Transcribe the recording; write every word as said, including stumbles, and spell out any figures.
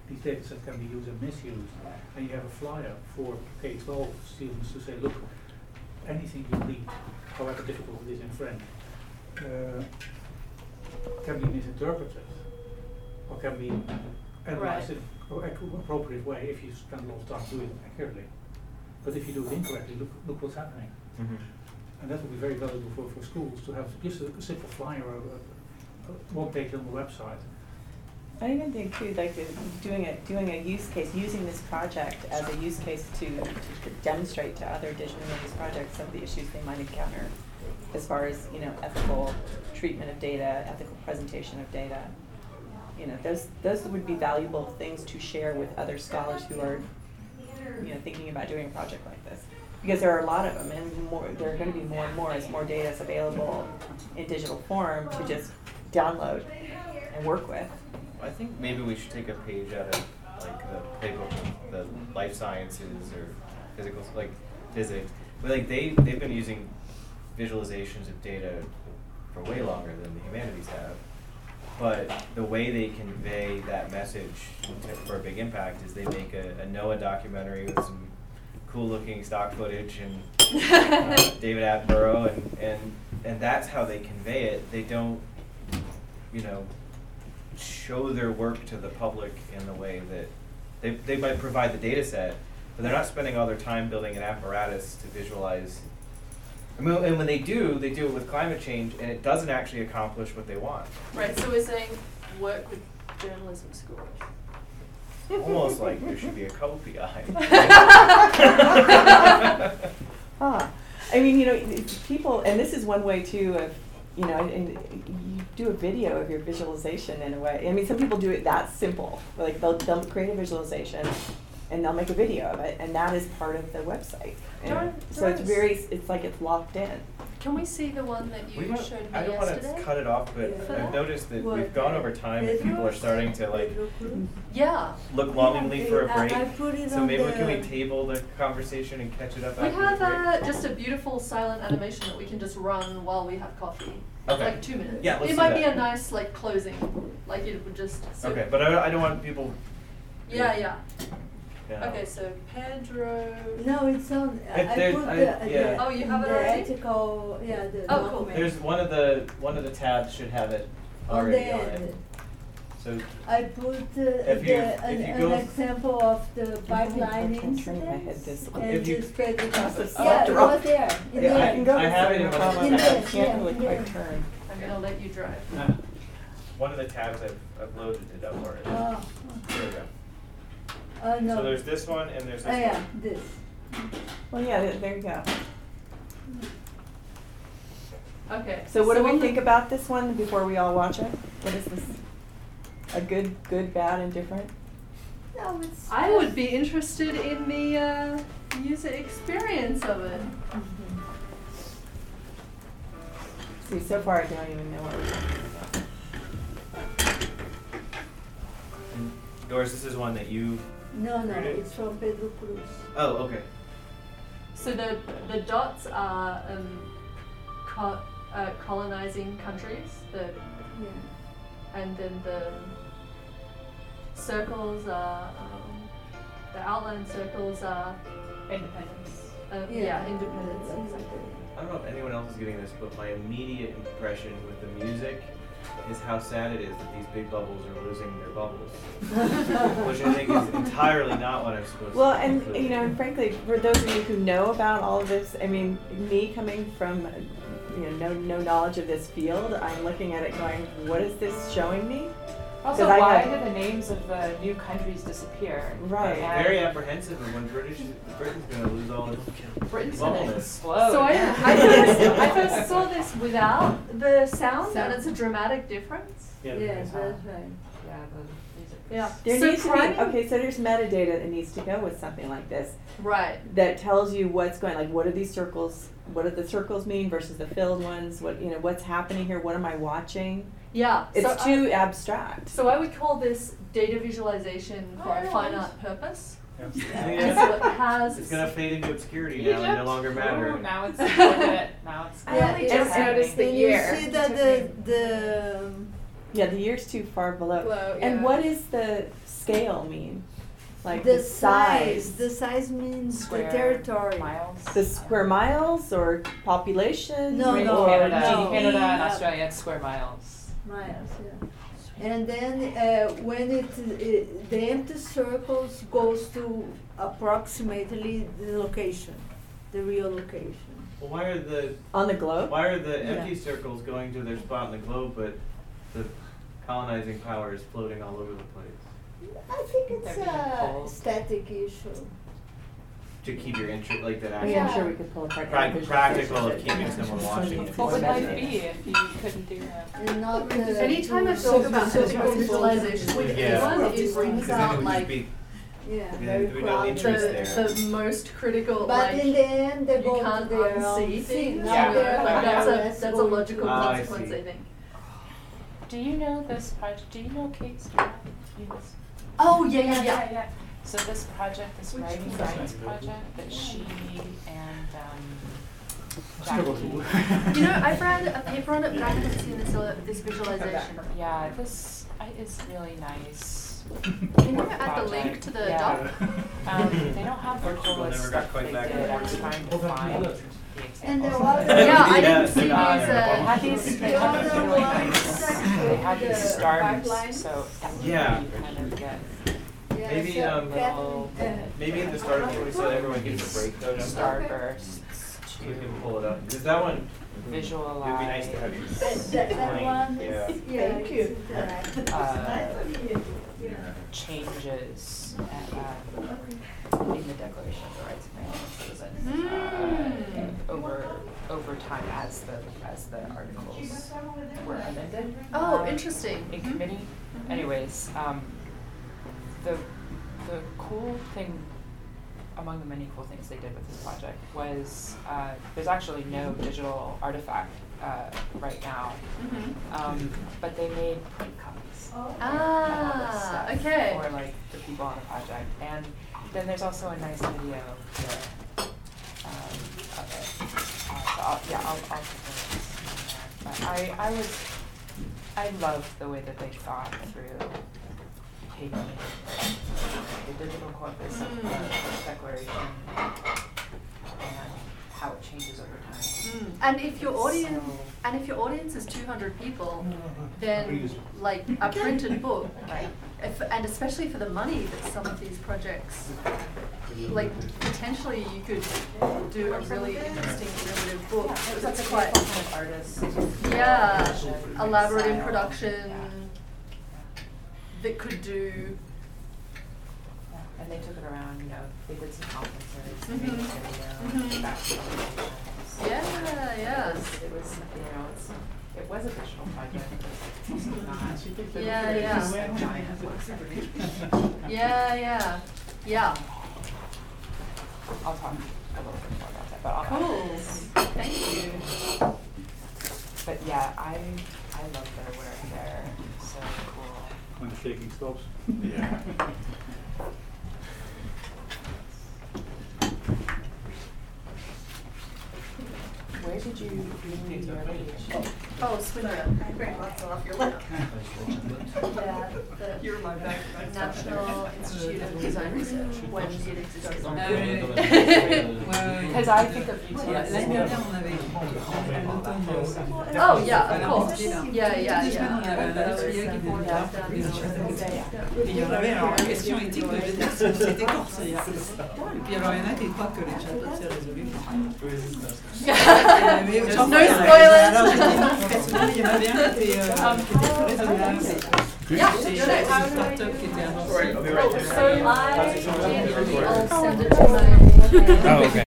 these data sets can be used and misused, and you have a flyer for K twelve students to say, look, anything you read, however difficult it is in French, uh, can be misinterpreted or can be analyzed in an appropriate way if you spend a lot of time doing it accurately. But if you do it incorrectly, look, look what's happening. Mm-hmm. And that would be very valuable for, for schools to have just a, a simple flyer or a, a, a one page on the website. I even think too, like the, doing a doing a use case, using this project as a use case to, to, to demonstrate to other digital release projects some of the issues they might encounter, as far as you know, ethical treatment of data, ethical presentation of data. You know, those those would be valuable things to share with other scholars who are, you know, thinking about doing a project like this. Because there are a lot of them, and more, there are going to be more and more as more data is available in digital form to just download and work with. I think maybe we should take a page out of like the playbook of the life sciences or physical, like physics. But like they they've been using visualizations of data for way longer than the humanities have. But the way they convey that message to, for a big impact is they make a, a NOAA documentary with some cool-looking stock footage and uh, David Attenborough, and, and and that's how they convey it. They don't, you know, show their work to the public in the way that they they might provide the data set, but they're not spending all their time building an apparatus to visualize. I mean, and when they do, they do it with climate change, and it doesn't actually accomplish what they want. Right. So we're saying work with journalism schools. Almost like there should be a co-P I. Huh. I mean, you know, it's people, and this is one way too of, you know, and you do a video of your visualization in a way. I mean, some people do it that simple. Like they'll they'll create a visualization, and they'll make a video of it, and that is part of the website. And so it's very, it's like it's locked in. Can we see the one that you We don't, showed me I don't yesterday? want to cut it off, but Yeah. I've noticed that What? we've gone over time and people are starting to like Yeah. look longingly for a I- break. I put it So on maybe the- can we table the conversation and catch it up We after have the break? uh, just a beautiful silent animation that we can just run while we have coffee. Okay. Like two minutes. Yeah, let's it do might that. be a nice like closing, like it would just. So Okay, but I, I don't want people. Yeah, yeah. Yeah. Okay, so Pedro. No, it's on. I If I there- put I- the, yeah. the Oh, you have it the already? article, yeah, the Oh, cool. document. There's one of the one of the tabs should have it on already the on end. it. So I put uh, If the, you- an, if you an go- example of the pipeline I'm turning my head incidents this way. and If you- to spread the Must have cost. Yeah, it dropped. was there. In Yeah, there. I can go I have it in one of I the tabs. can't really Yeah, quite yeah. turn. I'm gonna let you drive. Uh, one of the tabs I've, I've loaded it up already. Oh, There we go. oh no. So there's this one and there's this Oh, yeah, one. this. Well, yeah, th- there you go. Okay. So what do on we the- think about this one before we all watch it? What is this? A good, good, bad, and different? No, it's. I would be interested in the uh, user experience of it. See, so far I don't even know what we're talking about. And Doris, this is one that you. No, no, Read it. it's from Pedro Cruz. Oh, okay. So the the dots are um, co- uh, colonizing countries. The Yeah. and then the circles are um, the outline circles are independence. Uh, yeah. Yeah. independence. Yeah. Exactly. I don't know if anyone else is getting this, but my immediate impression with the music is how sad it is that these big bubbles are losing their bubbles, which I think is entirely not what I'm supposed Well, to and conclude. you know, and frankly, for those of you who know about all of this, I mean, me coming from you know no no knowledge of this field, I'm looking at it going, what is this showing me? Also, 'Cause I why have- did the names of the new countries disappear? Right. I'm very apprehensive of when British Britain's going to lose all its Britain's Well, gonna it's- explode. So I, yeah. I, first, I first saw this without the sound, Sound. and it's a dramatic difference. Yeah, that's right. Yeah, the music. Yeah. There so needs to be priming- okay. So there's metadata that needs to go with something like this Right. that tells you what's going. Like, what are these circles? What do the circles mean versus the filled ones? What you know? What's happening here? What am I watching? Yeah. It's so too I, abstract. so I would call this data visualization for a Oh, fine nice. art purpose. Yeah. And so it has. It's going to fade into obscurity now and no longer matter. Ooh, now it's look at it. Now it's. I Yeah, only it's- just noticed the when year. you see that the the Yeah, the year's too far below. Below, And yeah. what does the scale mean? Like The the, size? the size means Square the territory. miles. The square miles or population? No, Or- no, Canada, no. Canada and Yeah. Australia, it's square miles. Miles, yeah. And then uh, when it, it the empty circles goes to approximately the location, the real location. Well, why are the On the globe? why are the Yeah. empty circles going to their spot in the globe, but the colonizing power is floating all over the place? I think it's They're being a pulled. static issue. To keep your interest, like that I actual mean, I'm Yeah. sure we could pull apart. Prac- individual practical cases, of but- keeping someone watching. What would life Imagine. be if you couldn't do that? And not the Anytime I the talk about physical physical visualization with Yeah. anyone, it Because brings then it out would just like be Yeah, We very don't- we don't need crowded. trees the, there. the most critical, But like, in the end, they you go can't to their own unsee thing. things. Now Yeah. they're Like, that's more or a, less that's a going logical to- Ah, I consequence, see. I think. Do you know this project? Do you know Kate Stewart? You this- Oh, yeah, yeah, yeah. yeah. So this project, this Which writing one? science project that she and um, Struggle Jackie. to- You know, I've read a paper on it, but I haven't seen this, uh, this visualization. Yeah, this I, is really nice. Can you add the link to the Yeah. doc? Um, they don't have the Portugal coolest never got stuff quite they back did. on I'm board. trying to Oh, that find was- the And the example. other. Yeah, I Yeah, didn't see these, uh, They had uh, these, they The had these other really one nice, is they had the these stars, backline. so Yeah. you kind of get Yeah, Maybe, so um, little Catherine, uh, Maybe at the start of twenty, so everyone gets a break though. just star Okay. bursts So we can to pull it up. Because that one, visualize. it would be nice to have you That, that, that explain. one Yeah. is, yeah, Thank it's you. interactive. Uh, changes uh, in the Declaration of the Rights of Man and Citizens uh, over over time as the as the articles were amended. Oh, um, interesting. In Mhm. committee. Mhm. Anyways, um, the the cool thing, among the many cool things they did with this project, was uh, there's actually no digital artifact uh, right now, Mhm. um, but they made print copies. of all this Ah, stuff okay. for like the people on the project, and then there's also a nice video here um, of it. Uh, so I'll, yeah, I'll, I'll put the links in there. But I, I was, I loved the way that they thought through taking the digital corpus of the Mm. Declaration and how it changes over time. Mm. And if your audience, So- and if your audience is two hundred people, then like a printed book, Right. if, and especially for the money that some of these projects, like potentially you could do a really interesting derivative book. Yeah, because it's it's like quite, a kind of artist. yeah, production elaborate in style. production Yeah. that could do. Yeah, and they took it around, you know, they did some conferences, they Mhm. made a video, Mhm. back presentations. Yeah, yeah. It was, it was, you know, it's, it was a digital project, but it's also not. Yeah, It's yeah. just a giant work. Yeah, yeah, yeah. I'll talk a little bit more about that, but I'll. Cool. Thank you. But yeah, I, I love their work, they're so cool. When the shaking stops. Yeah. Where did you do your radiation? Oh, Swindon. Great, lots off your lap. Yeah, the You're my back. National Institute of Design Research, when it existed. Because I think of U T S. L'année dernière, on avait à l'automne. Oh, yeah, of à course. l'Institut, là. Yeah, yeah, Toutes les semaines, on yeah. avait un That was atelier qui something était I've là, done. les architectes. Et il y en avait, alors la question éthique devait être si c'était corse. Et puis alors il y en a qui croient que les châteaux c'est résolu. Mais No j'en spoilers. sais- Alors j'ai dit non, parce qu'il y en avait un qui était, euh, qui était très raisonnable. Yeah, C'est sure. une start-up qui était annoncée. Right, I'll be right there. So I, I'll send it to my. Oh, okay.